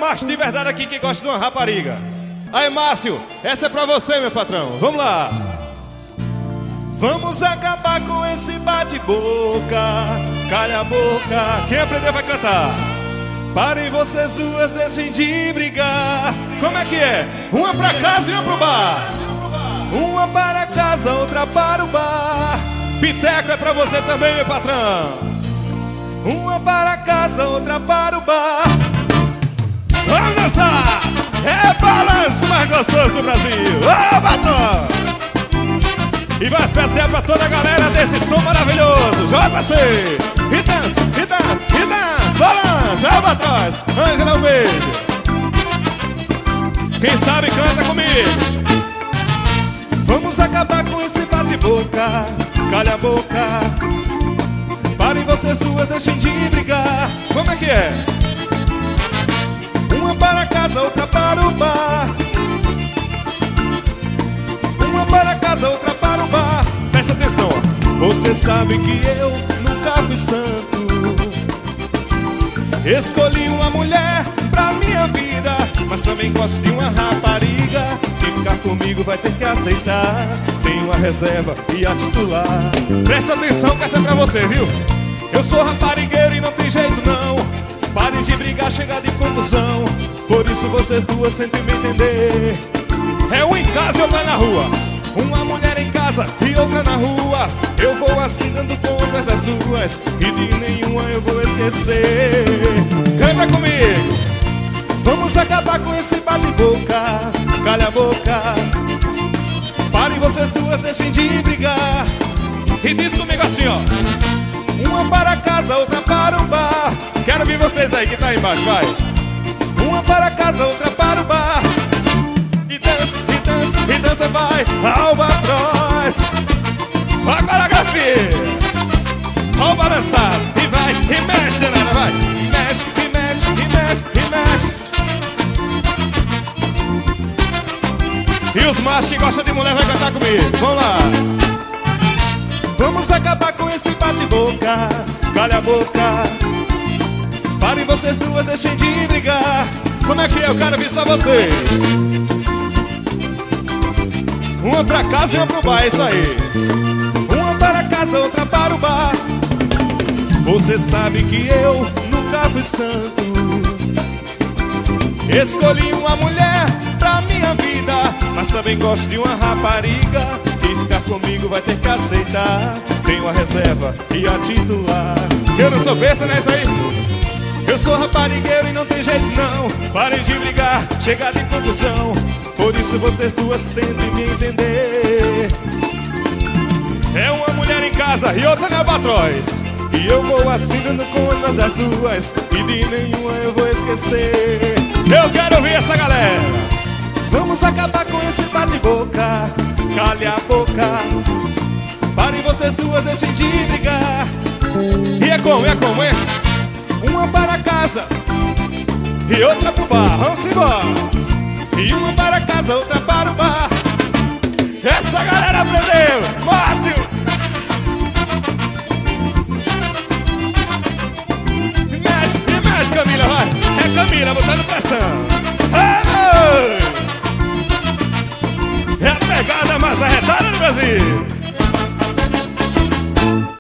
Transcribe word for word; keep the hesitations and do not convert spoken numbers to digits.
macho de verdade aqui que gosta de uma rapariga. Aí, Márcio, essa é pra você, meu patrão. Vamos lá. Vamos acabar com esse bate-boca. Calha a boca. Quem aprendeu vai cantar. Parem vocês duas, deixem de brigar. Como é que é? Uma pra casa e uma pro bar. Uma para casa, outra para o bar. Piteco é pra você também, meu patrão. Uma para casa, outra para o bar. Vamos dançar! É balanço mais gostoso do Brasil. Ô, patrão! E vai especial pra toda a galera desse som maravilhoso. J C! E dança, e dança, e dança! Balança! É, patrões! Ângela, um beijo! Quem sabe canta comigo! Vamos acabar com esse bate-boca. Calha a boca. Parem vocês duas, deixem de brigar. Como é que é? Uma para casa, outra para o bar. Uma para casa, outra para o bar. Presta atenção, ó. Você sabe que eu nunca fui santo. Escolhi uma mulher pra minha vida, mas também gosto de uma rapariga. Se ficar comigo vai ter que aceitar. Tem uma reserva e a titular. Presta atenção que essa é pra você, viu? Eu sou raparigueiro e não tem jeito não. Parem de brigar, chega de confusão. Por isso vocês duas sentem me entender. É um em casa e outra na rua. Uma mulher em casa e outra na rua. Eu vou assim dando contas das duas, e de nenhuma eu vou esquecer. Canta comigo. Vamos acabar com esse bate-boca. Calha a boca. Parem vocês duas, deixem de brigar. E diz comigo assim, ó. Uma para casa, outra para o bar. Quero ver vocês aí que tá aí embaixo, vai. Uma para casa, outra para o bar. E dança, e dança, e dança, vai. Albatroz. Agora, grafia. Ó o balançado. E vai, e mexe, danada, vai. Mexe, e mexe, e mexe, e mexe. E os machos que gostam de mulher vai cantar comigo. Vamos lá. Vamos acabar com esse bate-boca. Calha a boca. Parem vocês duas, deixem de brigar. Como é que é? Eu quero ver só vocês. Uma pra casa e uma pro bar, é isso aí. Uma para casa, outra para o bar. Você sabe que eu nunca fui santo. Escolhi uma mulher pra minha vida, mas também gosto de uma rapariga. E ficar comigo vai ter que aceitar. Tenho a reserva e a titular. Eu não sou besta, não é isso aí? Eu sou raparigueiro e não tem jeito não. Parem de brigar, chega de confusão. Por isso vocês duas tentem me entender. É uma mulher em casa e outra na Albatroz. E eu vou assim dando contas das duas, e de nenhuma eu vou esquecer. Eu quero ouvir essa galera. Vamos acabar com esse bate-boca. Calha a boca. Parem vocês duas, deixem de brigar. E é como, é como, é? Uma para casa e outra pro bar. Vamos embora. E uma para casa, outra para o bar. Essa galera aprendeu. Márcio. Mexe, mexe, Camila, vai. É Camila, botando pressão. É a pegada mais arretada do Brasil.